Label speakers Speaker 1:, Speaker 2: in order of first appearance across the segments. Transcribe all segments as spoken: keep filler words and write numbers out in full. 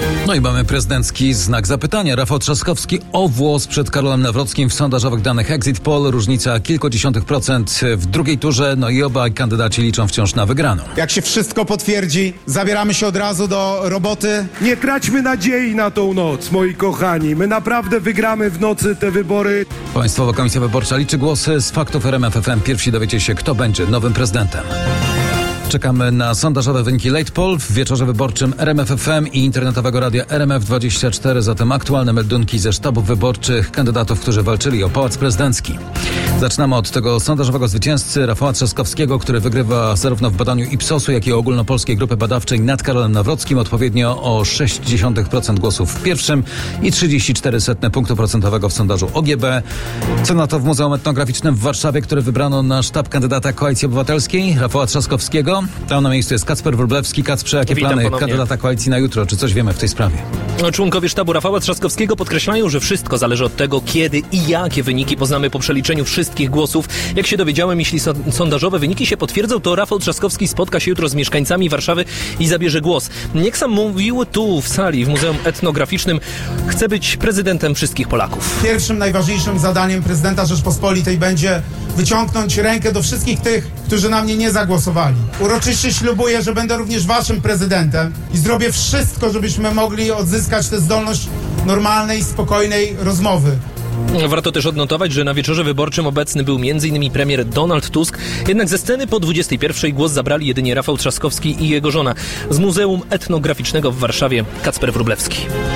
Speaker 1: No i mamy prezydencki znak zapytania. Rafał Trzaskowski o włos przed Karolem Nawrockim w sondażowych danych Exit Poll. Różnica kilkudziesiątych procent w drugiej turze. No i obaj kandydaci liczą wciąż na wygraną.
Speaker 2: Jak się wszystko potwierdzi, zabieramy się od razu do roboty.
Speaker 3: Nie traćmy nadziei na tą noc, moi kochani. My naprawdę wygramy w nocy te wybory.
Speaker 1: Państwowa Komisja Wyborcza liczy głosy. Z faktów R M F F M pierwsi dowiecie się, kto będzie nowym prezydentem. Czekamy na sondażowe wyniki Late Poll w wieczorze wyborczym R M F F M i internetowego radia R M F dwadzieścia cztery. Zatem aktualne meldunki ze sztabów wyborczych kandydatów, którzy walczyli o pałac prezydencki. Zaczynamy od tego sondażowego zwycięzcy Rafała Trzaskowskiego, który wygrywa zarówno w badaniu Ipsosu, jak i ogólnopolskiej grupy badawczej nad Karolem Nawrockim odpowiednio o sześć dziesiątych procent głosów w pierwszym i trzydzieści cztery punktu procentowego w sondażu O G B. Co na to w Muzeum Etnograficznym w Warszawie, które wybrano na sztab kandydata Koalicji Obywatelskiej Rafała Trzaskowskiego. Tam na miejscu jest Kacper Wróblewski. Kacprze, jakie
Speaker 4: Witam
Speaker 1: plany
Speaker 4: ponownie.
Speaker 1: kandydata koalicji na jutro? Czy coś wiemy w tej sprawie?
Speaker 4: Członkowie sztabu Rafała Trzaskowskiego podkreślają, że wszystko zależy od tego, kiedy i jakie wyniki poznamy po przeliczeniu wszystkich głosów. Jak się dowiedziałem, jeśli so- sondażowe wyniki się potwierdzą, to Rafał Trzaskowski spotka się jutro z mieszkańcami Warszawy i zabierze głos. Jak sam mówił tu w sali w Muzeum Etnograficznym, chce być prezydentem wszystkich Polaków.
Speaker 2: Pierwszym najważniejszym zadaniem prezydenta Rzeczpospolitej będzie wyciągnąć rękę do wszystkich tych, którzy na mnie nie zagłosowali. Uroczyście ślubuję, że będę również waszym prezydentem i zrobię wszystko, żebyśmy mogli odzyskać tę zdolność normalnej, spokojnej rozmowy.
Speaker 4: Warto też odnotować, że na wieczorze wyborczym obecny był między innymi premier Donald Tusk, jednak ze sceny po dwudziestej pierwszej głos zabrali jedynie Rafał Trzaskowski i jego żona. Z Muzeum Etnograficznego w Warszawie Kacper Wróblewski.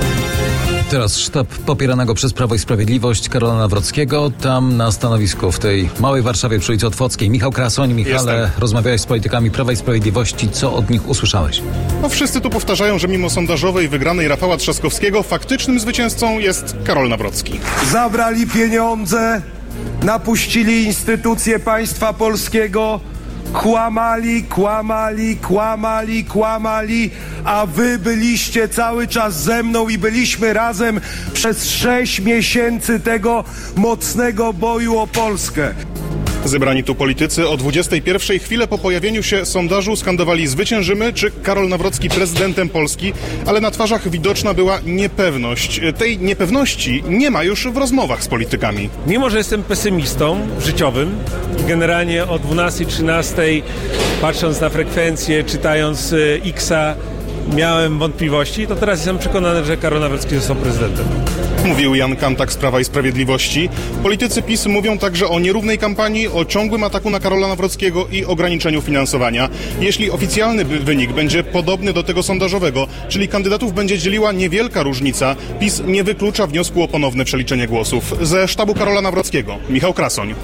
Speaker 1: Teraz sztab popieranego przez Prawo i Sprawiedliwość Karola Nawrockiego. Tam na stanowisku w tej małej Warszawie przy ulicy Otwockiej. Michał Krasoń. Michale,
Speaker 5: Jestem.
Speaker 1: rozmawiałeś z politykami Prawa i Sprawiedliwości. Co od nich usłyszałeś?
Speaker 5: No wszyscy tu powtarzają, że mimo sondażowej wygranej Rafała Trzaskowskiego faktycznym zwycięzcą jest Karol Nawrocki.
Speaker 3: Zabrali pieniądze, napuścili instytucje państwa polskiego, kłamali, kłamali, kłamali, kłamali, a wy byliście cały czas ze mną i byliśmy razem przez sześć miesięcy tego mocnego boju o Polskę.
Speaker 5: Zebrani tu politycy o dwudziestej pierwszej chwilę po pojawieniu się sondażu skandowali zwyciężymy czy Karol Nawrocki prezydentem Polski, ale na twarzach widoczna była niepewność. Tej niepewności nie ma już w rozmowach z politykami.
Speaker 6: Mimo że jestem pesymistą życiowym i generalnie o dwunastej, trzynastej patrząc na frekwencję, czytając y, X-a, miałem wątpliwości, to teraz jestem przekonany, że Karol Nawrocki został prezydentem.
Speaker 5: Mówił Jan Kantak z Prawa i Sprawiedliwości. Politycy PiS mówią także o nierównej kampanii, o ciągłym ataku na Karola Nawrockiego i ograniczeniu finansowania. Jeśli oficjalny by- wynik będzie podobny do tego sondażowego, czyli kandydatów będzie dzieliła niewielka różnica, PiS nie wyklucza wniosku o ponowne przeliczenie głosów. Ze sztabu Karola Nawrockiego, Michał Krasoń.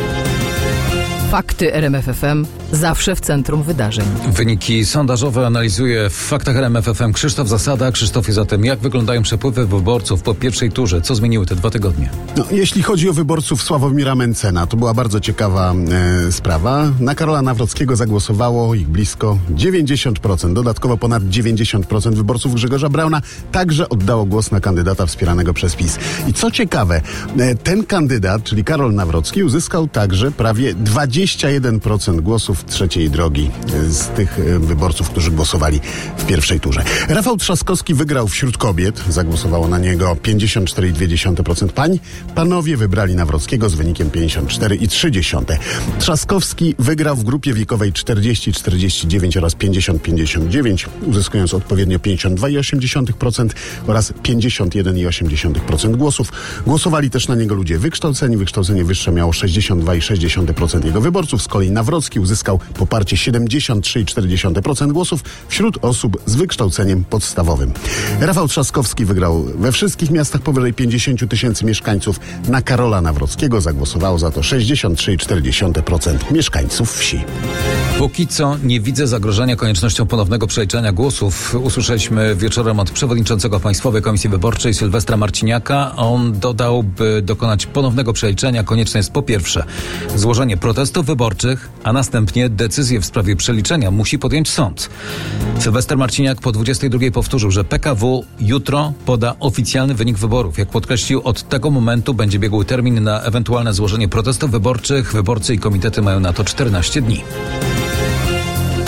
Speaker 7: Fakty R M F F M zawsze w centrum wydarzeń.
Speaker 1: Wyniki sondażowe analizuje w faktach R M F F M Krzysztof Zasada. Krzysztofie, zatem jak wyglądają przepływy wyborców po pierwszej turze? Co zmieniły te dwa tygodnie?
Speaker 8: No, jeśli chodzi o wyborców Sławomira Mencena, to była bardzo ciekawa e, sprawa. Na Karola Nawrockiego zagłosowało ich blisko dziewięćdziesiąt procent. Dodatkowo ponad dziewięćdziesiąt procent wyborców Grzegorza Brauna także oddało głos na kandydata wspieranego przez PiS. I co ciekawe, e, ten kandydat, czyli Karol Nawrocki, uzyskał także prawie dwadzieścia jeden procent głosów trzeciej drogi e, z tych e, wyborców, którzy głosowali w pierwszej turze. Rafał Trzaskowski wygrał wśród kobiet. Zagłosowało na niego pięćdziesiąt cztery przecinek dwa procent pań. Panowie wybrali Nawrockiego z wynikiem pięćdziesiąt cztery przecinek trzy procent. Trzaskowski wygrał w grupie wiekowej czterdzieści czterdzieści dziewięć oraz pięćdziesiąt pięćdziesiąt dziewięć, uzyskując odpowiednio pięćdziesiąt dwa przecinek osiem procent oraz pięćdziesiąt jeden przecinek osiem procent głosów. Głosowali też na niego ludzie wykształceni. Wykształcenie wyższe miało sześćdziesiąt dwa przecinek sześć procent jego wyborców. Z kolei Nawrocki uzyskał poparcie siedemdziesiąt trzy przecinek cztery procent głosów wśród osób z wykształceniem podstawowym. Rafał Trzaskowski wygrał we wszystkich miastach powyżej pięćdziesiąt tysięcy mieszkańców. Na Karola Nawrockiego zagłosowało za to sześćdziesiąt trzy przecinek cztery procent mieszkańców wsi.
Speaker 1: Póki co nie widzę zagrożenia koniecznością ponownego przeliczania głosów. Usłyszeliśmy wieczorem od przewodniczącego Państwowej Komisji Wyborczej Sylwestra Marciniaka. On dodał, by dokonać ponownego przeliczenia konieczne jest po pierwsze złożenie protestów wyborczych, a następnie decyzję w sprawie przeliczenia musi podjąć sąd. Sylwester Marciniak po dwudziestej drugiej powtórzył, że P K W jutro poda oficjalny wynik wyborów. Jak podkreślił, od tego momentu będzie biegł termin na ewentualne złożenie protestów wyborczych. Wyborcy i komitety mają na to czternaście dni.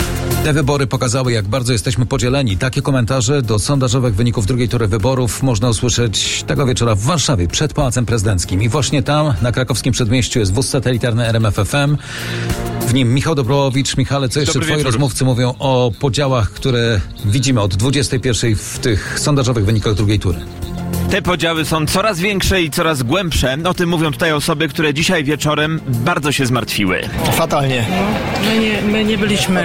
Speaker 1: Te wybory pokazały, jak bardzo jesteśmy podzieleni. Takie komentarze do sondażowych wyników drugiej tury wyborów można usłyszeć tego wieczora w Warszawie, przed Pałacem Prezydenckim. I właśnie tam, na krakowskim przedmieściu, jest wóz satelitarny R M F F M. W nim Michał Dobrowowicz. Michale, co jeszcze
Speaker 9: Dobry
Speaker 1: twoi
Speaker 9: wieczór.
Speaker 1: rozmówcy mówią o podziałach, które widzimy od dwudziestej pierwszej w tych sondażowych wynikach drugiej tury?
Speaker 9: Te podziały są coraz większe i coraz głębsze. O tym mówią tutaj osoby, które dzisiaj wieczorem bardzo się zmartwiły.
Speaker 10: Fatalnie.
Speaker 11: My nie, my nie byliśmy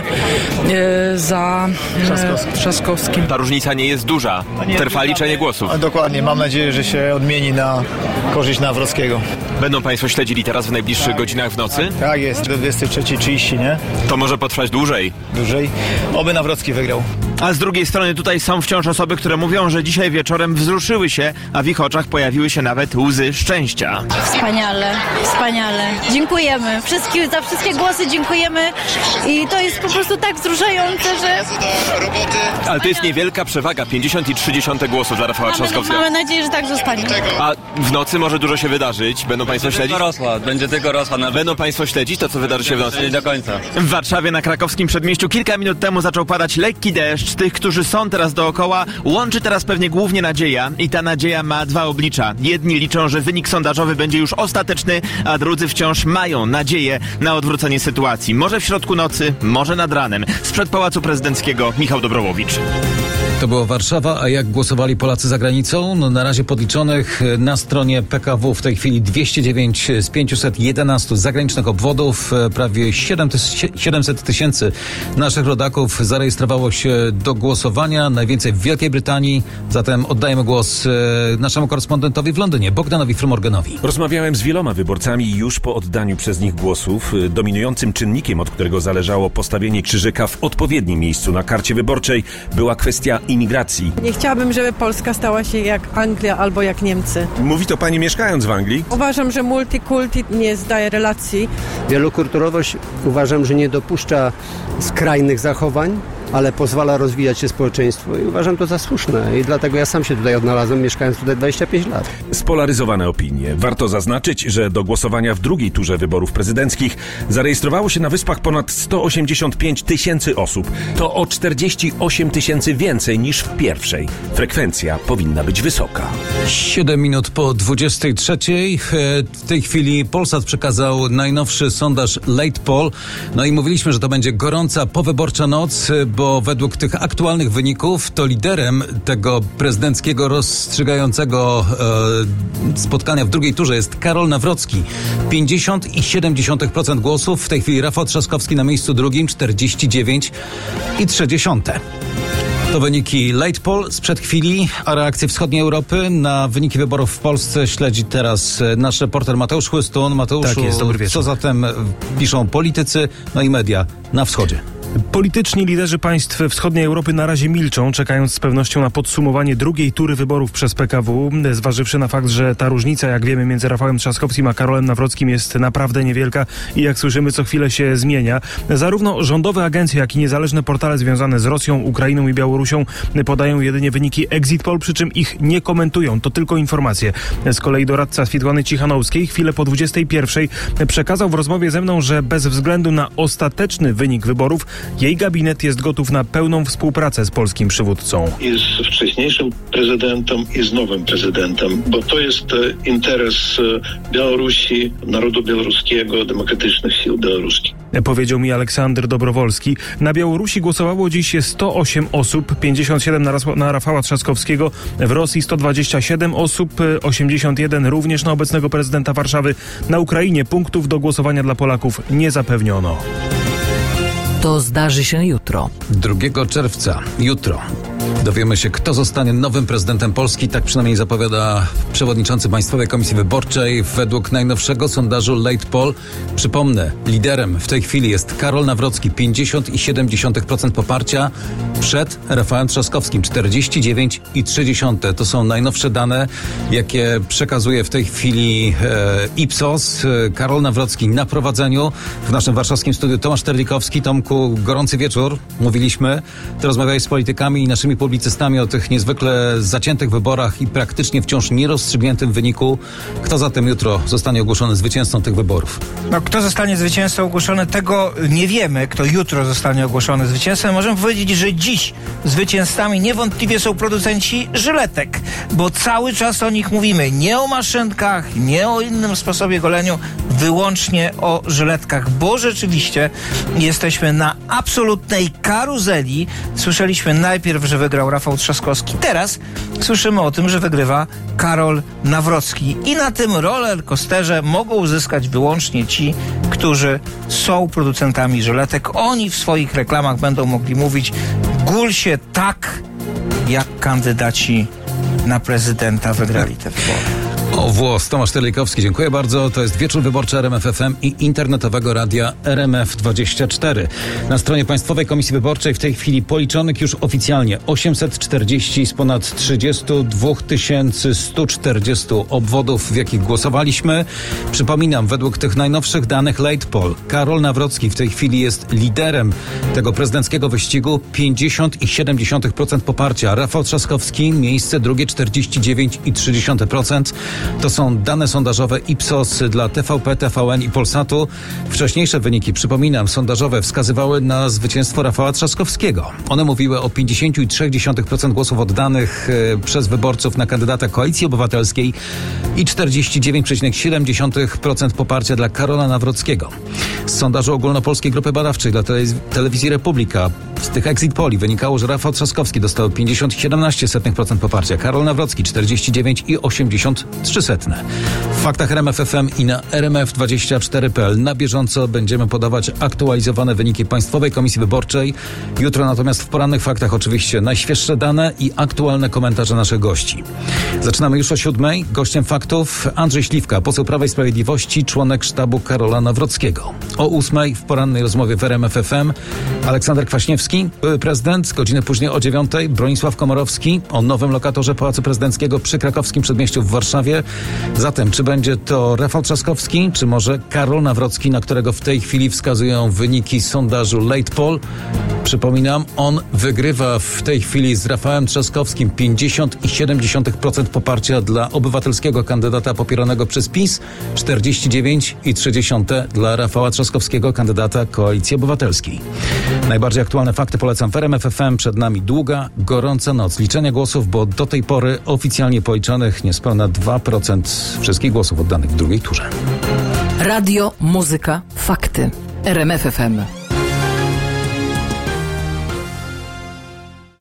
Speaker 11: e, za e, Trzaskowskim.
Speaker 9: Ta różnica nie jest duża. Trwa liczenie głosów.
Speaker 10: A dokładnie, mam nadzieję, że się odmieni na korzyść Nawrockiego.
Speaker 9: Będą państwo śledzili teraz w najbliższych godzinach w nocy?
Speaker 10: Tak jest, do dwudziestej trzeciej trzydzieści, nie?
Speaker 9: To może potrwać dłużej.
Speaker 10: Dłużej. Oby Nawrocki wygrał.
Speaker 9: A z drugiej strony tutaj są wciąż osoby, które mówią, że dzisiaj wieczorem wzruszyły się, a w ich oczach pojawiły się nawet łzy szczęścia.
Speaker 12: Wspaniale, wspaniale. Dziękujemy. Wszystkim, za wszystkie głosy dziękujemy i to jest po prostu tak wzruszające, że...
Speaker 9: Ale to jest niewielka przewaga, pięćdziesiąt i trzy dziesiąte głosów dla Rafała
Speaker 12: Mamy,
Speaker 9: Trzaskowskiego.
Speaker 12: mamy nadzieję, że tak zostanie.
Speaker 9: A w nocy może dużo się wydarzyć. Będą państwo
Speaker 13: Będzie
Speaker 9: śledzić?
Speaker 13: tylko rosła, będzie tylko rosła. Nawet
Speaker 9: Będą państwo śledzić to, co wydarzy się w nocy?
Speaker 13: nie do końca.
Speaker 9: W Warszawie na krakowskim przedmieściu kilka minut temu zaczął padać lekki deszcz. Tych, którzy są teraz dookoła, łączy teraz pewnie głównie nadzieja i ta nadzieja ma dwa oblicza. Jedni liczą, że wynik sondażowy będzie już ostateczny, a drudzy wciąż mają nadzieję na odwrócenie sytuacji. Może w środku nocy, może nad ranem. Sprzed Pałacu Prezydenckiego Michał Dobrowicz.
Speaker 1: To była Warszawa, a jak głosowali Polacy za granicą? No, na razie podliczonych na stronie P K W w tej chwili dwieście dziewięć z pięciuset jedenastu zagranicznych obwodów. Prawie siedemset tysięcy naszych rodaków zarejestrowało się do głosowania. Najwięcej w Wielkiej Brytanii. Zatem oddajemy głos naszemu korespondentowi w Londynie, Bogdanowi Fromorganowi.
Speaker 14: Rozmawiałem z wieloma wyborcami już po oddaniu przez nich głosów. Dominującym czynnikiem, od którego zależało postawienie krzyżyka w odpowiednim miejscu na karcie wyborczej, była kwestia imigracji.
Speaker 11: Nie chciałabym, żeby Polska stała się jak Anglia albo jak Niemcy.
Speaker 14: Mówi to pani mieszkając w Anglii?
Speaker 11: Uważam, że multikulti nie zdaje relacji.
Speaker 15: Wielokulturowość uważam, że nie dopuszcza skrajnych zachowań, ale pozwala rozwijać się społeczeństwu i uważam to za słuszne i dlatego ja sam się tutaj odnalazłem, mieszkając tutaj dwadzieścia pięć lat.
Speaker 14: Spolaryzowane opinie. Warto zaznaczyć, że do głosowania w drugiej turze wyborów prezydenckich zarejestrowało się na Wyspach ponad sto osiemdziesiąt pięć tysięcy osób. To o czterdzieści osiem tysięcy więcej niż w pierwszej. Frekwencja powinna być wysoka.
Speaker 1: Siedem minut po dwudziestej trzeciej. W tej chwili Polsat przekazał najnowszy sondaż Late Poll. No i mówiliśmy, że to będzie gorąca powyborcza noc, bo według tych aktualnych wyników to liderem tego prezydenckiego rozstrzygającego e, spotkania w drugiej turze jest Karol Nawrocki. pięćdziesiąt przecinek siedem procent głosów. W tej chwili Rafał Trzaskowski na miejscu drugim, czterdzieści dziewięć przecinek trzy dziesiąte. To wyniki Late Poll sprzed chwili, a reakcje wschodniej Europy na wyniki wyborów w Polsce śledzi teraz nasz reporter Mateusz Chłystun. Mateuszu,
Speaker 16: Tak jest, dobry wieczór.
Speaker 1: co zatem piszą politycy, no i media na wschodzie?
Speaker 16: Polityczni liderzy państw wschodniej Europy na razie milczą, czekając z pewnością na podsumowanie drugiej tury wyborów przez P K W, zważywszy na fakt, że ta różnica, jak wiemy, między Rafałem Trzaskowskim a Karolem Nawrockim jest naprawdę niewielka i jak słyszymy, co chwilę się zmienia. Zarówno rządowe agencje, jak i niezależne portale związane z Rosją, Ukrainą i Białorusią podają jedynie wyniki Exit Poll, przy czym ich nie komentują. To tylko informacje. Z kolei doradca Swiatłany Cichanouskiej chwilę po dwudziestej pierwszej przekazał w rozmowie ze mną, że bez względu na ostateczny wynik wyborów jej gabinet jest gotów na pełną współpracę z polskim przywódcą.
Speaker 17: I z wcześniejszym prezydentem, i z nowym prezydentem, bo to jest interes Białorusi, narodu białoruskiego, demokratycznych sił białoruskich.
Speaker 16: Powiedział mi Aleksander Dobrowolski. Na Białorusi głosowało dziś sto osiem osób, pięćdziesiąt siedem na, na Rafała Trzaskowskiego, w Rosji sto dwadzieścia siedem osób, osiemdziesiąt jeden również na obecnego prezydenta Warszawy. Na Ukrainie punktów do głosowania dla Polaków nie zapewniono.
Speaker 7: To zdarzy się jutro.
Speaker 1: drugiego czerwca, jutro, dowiemy się, kto zostanie nowym prezydentem Polski. Tak przynajmniej zapowiada przewodniczący Państwowej Komisji Wyborczej. Według najnowszego sondażu Late Poll, przypomnę, liderem w tej chwili jest Karol Nawrocki, pięćdziesiąt przecinek siedem procent poparcia, przed Rafałem Trzaskowskim, czterdzieści dziewięć przecinek trzy dziesiąte. To są najnowsze dane, jakie przekazuje w tej chwili e, Ipsos. Karol Nawrocki na prowadzeniu. W naszym warszawskim studiu Tomasz Terlikowski. Tomku, gorący wieczór. Mówiliśmy, ty rozmawiałeś z politykami i naszymi naszymi publicystami o tych niezwykle zaciętych wyborach i praktycznie wciąż nierozstrzygniętym wyniku. Kto zatem jutro zostanie ogłoszony zwycięzcą tych wyborów?
Speaker 13: No, kto zostanie zwycięzcą ogłoszony, tego nie wiemy. Kto jutro zostanie ogłoszony zwycięzcą. Możemy powiedzieć, że dziś zwycięzcami niewątpliwie są producenci żyletek, bo cały czas o nich mówimy. Nie o maszynkach, nie o innym sposobie goleniu, wyłącznie o żyletkach, bo rzeczywiście jesteśmy na absolutnej karuzeli. Słyszeliśmy najpierw, że wygrał Rafał Trzaskowski. Teraz słyszymy o tym, że wygrywa Karol Nawrocki. I na tym rollercoasterze mogą uzyskać wyłącznie ci, którzy są producentami żyletek. Oni w swoich reklamach będą mogli mówić: gól się tak, jak kandydaci na prezydenta wygrali te wybory.
Speaker 1: O włos, Tomasz Terlikowski, dziękuję bardzo. To jest Wieczór Wyborczy R M F F M i internetowego radia R M F dwadzieścia cztery. Na stronie Państwowej Komisji Wyborczej w tej chwili policzonych już oficjalnie osiemset czterdzieści z ponad trzydziestu dwóch tysięcy stu czterdziestu obwodów, w jakich głosowaliśmy. Przypominam, według tych najnowszych danych Late Poll, Karol Nawrocki w tej chwili jest liderem tego prezydenckiego wyścigu, pięćdziesiąt przecinek siedem procent poparcia. Rafał Trzaskowski miejsce drugie, czterdzieści dziewięć przecinek trzy procent. To są dane sondażowe Ipsos dla T V P, T V N i Polsatu. Wcześniejsze wyniki, przypominam, sondażowe wskazywały na zwycięstwo Rafała Trzaskowskiego. One mówiły o pięćdziesiąt trzy przecinek trzy procent głosów oddanych e, przez wyborców na kandydata Koalicji Obywatelskiej i czterdzieści dziewięć przecinek siedem procent poparcia dla Karola Nawrockiego. Z sondażu Ogólnopolskiej Grupy Badawczej dla tele- Telewizji Republika z tych exit poli wynikało, że Rafał Trzaskowski dostał pięćdziesiąt przecinek siedemnaście procent poparcia, Karol Nawrocki czterdzieści dziewięć przecinek osiemdziesiąt trzy procent. W faktach R M F F M i na R M F dwadzieścia cztery kropka p l na bieżąco będziemy podawać aktualizowane wyniki Państwowej Komisji Wyborczej. Jutro natomiast w porannych faktach oczywiście najświeższe dane i aktualne komentarze naszych gości. Zaczynamy już o siódmej. Gościem faktów Andrzej Śliwka, poseł Prawa i Sprawiedliwości, członek sztabu Karola Nawrockiego. O ósmej w porannej rozmowie w R M F F M Aleksander Kwaśniewski, były prezydent, godzinę później o dziewiątej Bronisław Komorowski o nowym lokatorze Pałacu Prezydenckiego przy Krakowskim Przedmieściu w Warszawie. Zatem, czy będzie to Rafał Trzaskowski, czy może Karol Nawrocki, na którego w tej chwili wskazują wyniki sondażu Late Poll? Przypominam, on wygrywa w tej chwili z Rafałem Trzaskowskim pięćdziesiąt przecinek siedem procent poparcia dla obywatelskiego kandydata popieranego przez PiS, czterdzieści dziewięć przecinek trzy dla Rafała Trzaskowskiego, kandydata Koalicji Obywatelskiej. Najbardziej aktualne fakty polecam w R M F F M. Przed nami długa, gorąca noc liczenia głosów, bo do tej pory oficjalnie policzonych niespełna dwa procent wszystkich głosów oddanych w drugiej turze.
Speaker 7: Radio, muzyka, fakty. R M F F M.